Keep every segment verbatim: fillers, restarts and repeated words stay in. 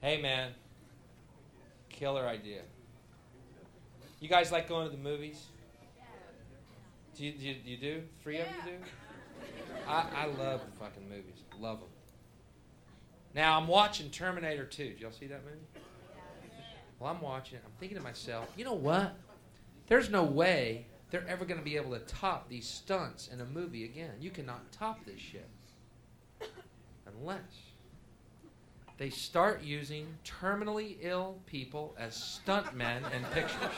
Hey, man. Killer idea. You guys like going to the movies? Do you, do you, do you do? Three of you do? I, I love the fucking movies. Love them. Now, I'm watching Terminator two. Did y'all see that movie? Well, I'm watching it. I'm thinking to myself, you know what? There's no way they're ever going to be able to top these stunts in a movie again. You cannot top this shit. Unless they start using terminally ill people as stuntmen in pictures.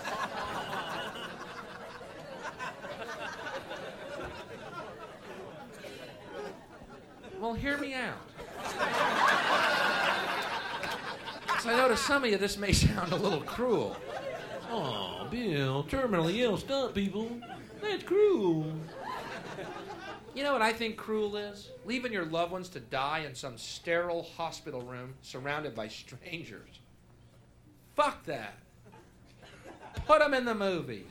Well, hear me out. So I know to some of you this may sound a little cruel. Oh, Bill, terminally ill stunt people. That's cruel. You know what I think cruel is? Leaving your loved ones to die in some sterile hospital room surrounded by strangers. Fuck that. Put them in the movies.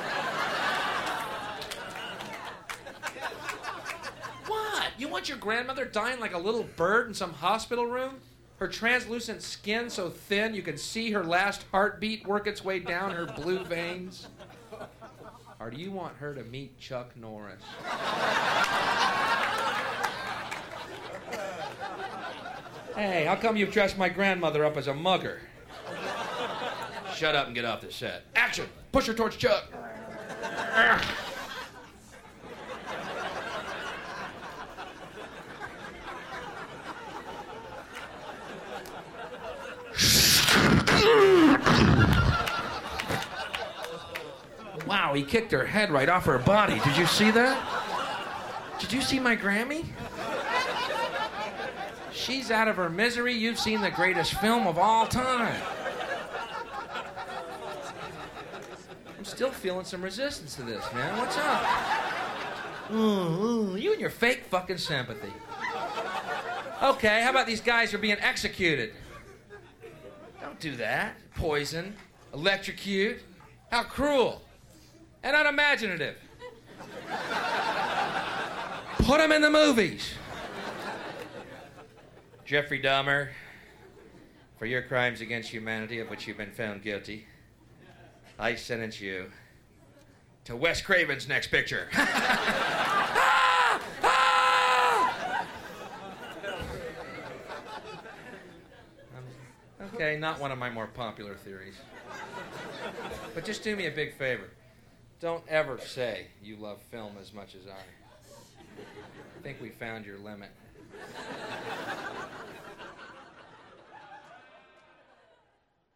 What? You want your grandmother dying like a little bird in some hospital room? Her translucent skin so thin you can see her last heartbeat work its way down her blue veins? Or do you want her to meet Chuck Norris? Hey, how come you've dressed my grandmother up as a mugger? Shut up and get off the set. Action! Push her towards Chuck. Wow, he kicked her head right off her body. Did you see that? Did you see my Grammy? She's out of her misery. You've seen the greatest film of all time. I'm still feeling some resistance to this, man. What's up? Ooh, ooh, you and your fake fucking sympathy. Okay, how about these guys who are being executed? Don't do that. Poison, electrocute. How cruel. And unimaginative. Put them in the movies. Jeffrey Dahmer, for your crimes against humanity of which you've been found guilty, I sentence you to Wes Craven's next picture. ah! Ah! Um, okay, not one of my more popular theories. But just do me a big favor. Don't ever say you love film as much as I. I think we found your limit.